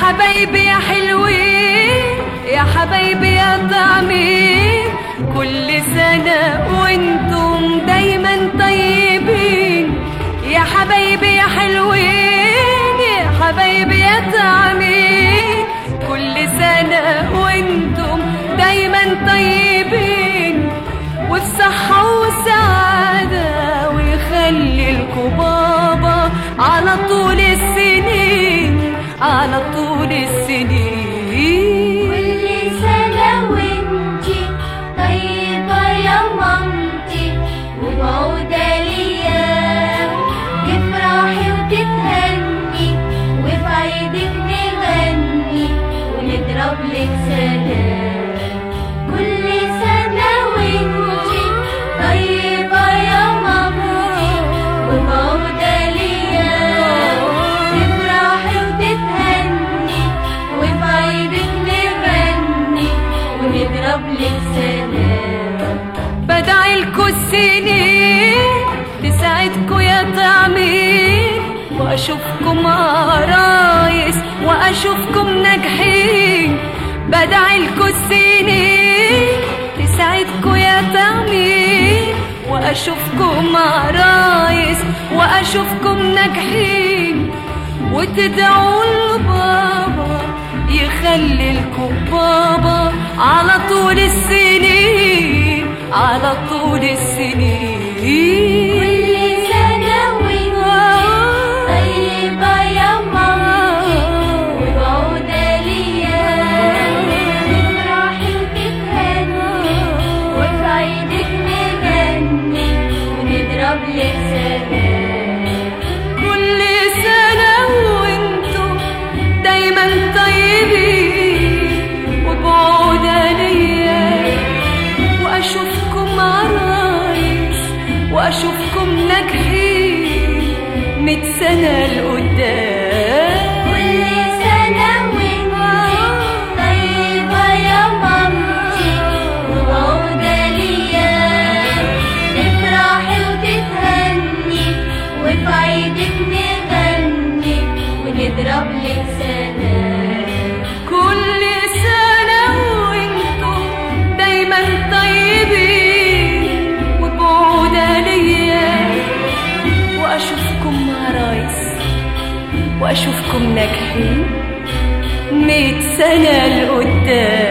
حبايبي يا حلوين، يا حبايبي يا طعمين، كل سنة وانتم دايما طيبين. يا حبايبي يا حلوين، يا حبايبي يا طعمين، كل سنة وانتم دايما طيبين، وفي صحة وسعادة، ويخلي لكم بابا على طول السنين، على طول السنين. كل سنة وانتي طيبة يا مامتي، وموعودة ليا تفرحي وتتهني، وفي عيدك نغني ونضرب لك سلام. كل سنة وانتي طيبة يا مامتي، وموعودة ليا تفرحي وتتهني، وفي عيدك نغني ونضرب لك سلام. بدعيلكوا السنين تسعدكوا يا طعمين، واشوفكم عرايس واشوفكم ناجحين. بدعيلكوا السنين تسعدكوا يا طعمين، واشوفكم عرايس واشوفكم ناجحين، وتدعوا لبابا يخلي لكم بابا على طول السنين، على طول السنين. كل سنة وانتي طيبة يا مامتي، وموعودة ليا تفرحي وتتهني، وفي عيدك نغني ونضرب لك سلام. كل سنة وانتم دايما طيبين، وبعودة ليا واشوفكم عرايس واشوفكم ناجحين 100 سنة لقدام. كل سنة وانتي طيبة يا مامتي، وموعودة ليا تفرحي وتتهني، وفي عيدك نغني ونضرب لك سلام. كل سنة وانتم دايما طيبين، وبعودة ليا واشوفكم عرايس واشوفكم ناجحين 100 سنة لقدام.